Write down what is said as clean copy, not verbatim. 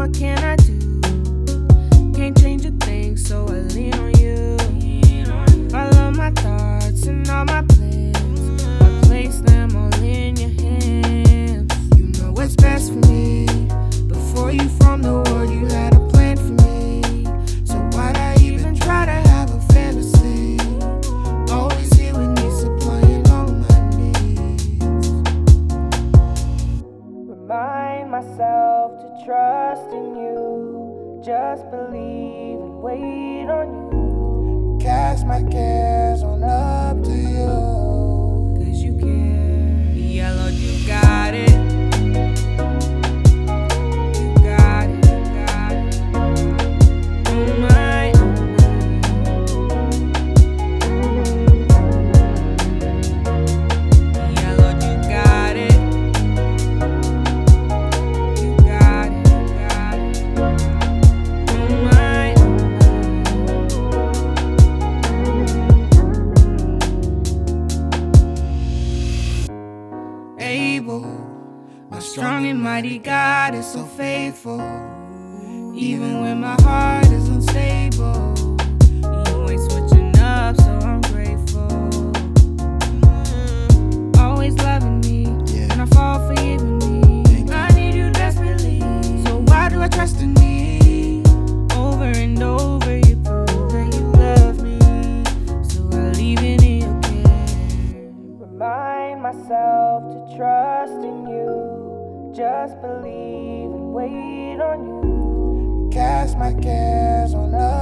what can I do? Can't change a thing, so I lean on you. Follow my thoughts and all my plans. I place them all in your hands. You know what's best for me. Before you formed the world, you had a plan for me. So why'd I even try to have a fantasy? Always here with me, supplying all my needs. Remind myself to trust in you. Just believe and wait on you. Cast my cares on up to you. 'Cause you care. Yeah, Lord, you got it. You got it, you got it. Oh my, oh my. Yeah, Lord, you got it. You got it, you got it. Oh my, oh my. Able, my strong and mighty God is so faithful. Even when my heart is unstable, you ain't switching up, so I'm grateful. Always loving me, and I fall for forgiving me. I need you desperately, so why do I trust in me? Over and over, you prove that you love me, so I leave it in your care. Remind myself to trust in you. Just believe and wait on you. Cast my cares on us.